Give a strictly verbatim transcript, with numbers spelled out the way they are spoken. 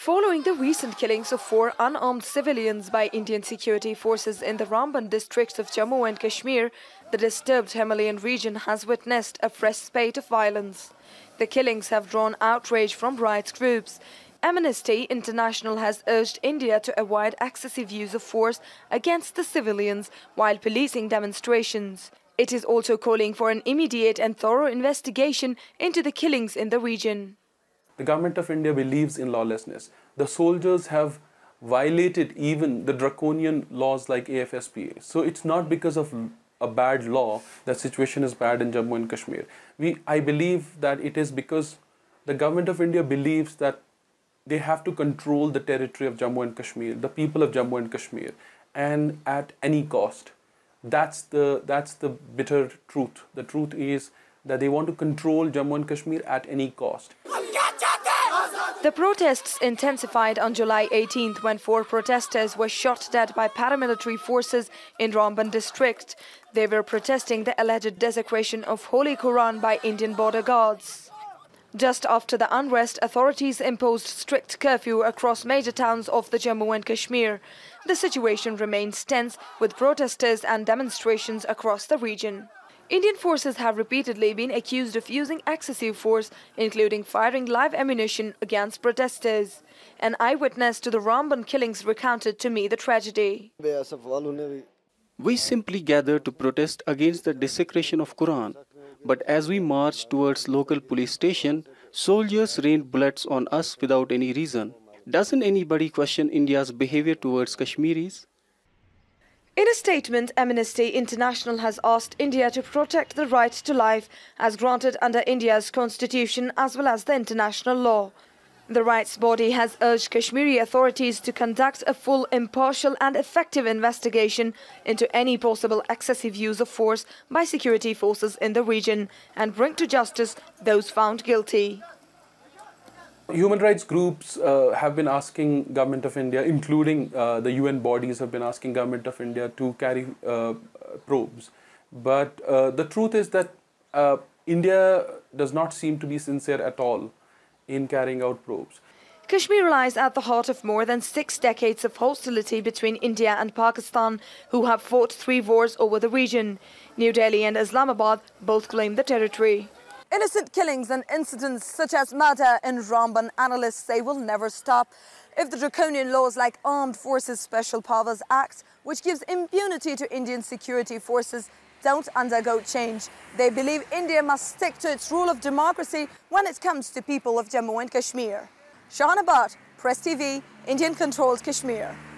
Following the recent killings of four unarmed civilians by Indian security forces in the Ramban district of Jammu and Kashmir, the disturbed Himalayan region has witnessed a fresh spate of violence. The killings have drawn outrage from rights groups. Amnesty International has urged India to avoid excessive use of force against the civilians while policing demonstrations. It is also calling for an immediate and thorough investigation into the killings in the region. The government of India believes in lawlessness. The soldiers have violated even the draconian laws like A F S P A. So it's not because of a bad law that situation is bad in Jammu and Kashmir. We, I believe that it is because the government of India believes that they have to control the territory of Jammu and Kashmir, the people of Jammu and Kashmir, and at any cost. That's the, that's the bitter truth. The truth is that they want to control Jammu and Kashmir at any cost. The protests intensified on July eighteenth when four protesters were shot dead by paramilitary forces in Ramban district. They were protesting the alleged desecration of Holy Quran by Indian border guards. Just after the unrest, authorities imposed strict curfew across major towns of the Jammu and Kashmir. The situation remains tense with protesters and demonstrations across the region. Indian forces have repeatedly been accused of using excessive force, including firing live ammunition against protesters. An eyewitness to the Ramban killings recounted to me the tragedy. We simply gathered to protest against the desecration of Quran. But as we marched towards local police station, soldiers rained bullets on us without any reason. Doesn't anybody question India's behavior towards Kashmiris? In a statement, Amnesty International has asked India to protect the right to life as granted under India's constitution as well as the international law. The rights body has urged Kashmiri authorities to conduct a full, impartial and effective investigation into any possible excessive use of force by security forces in the region and bring to justice those found guilty. Human rights groups uh, have been asking Government of India, including uh, the U N bodies have been asking Government of India to carry uh, probes. But uh, the truth is that uh, India does not seem to be sincere at all in carrying out probes. Kashmir lies at the heart of more than six decades of hostility between India and Pakistan, who have fought three wars over the region. New Delhi and Islamabad both claim the territory. Innocent killings and incidents such as murder in Ramban, analysts say will never stop if the draconian laws like Armed Forces Special Powers Act, which gives impunity to Indian security forces, don't undergo change. They believe India must stick to its rule of democracy when it comes to people of Jammu and Kashmir. Shahana Bhatt, Press T V, Indian-controlled Kashmir.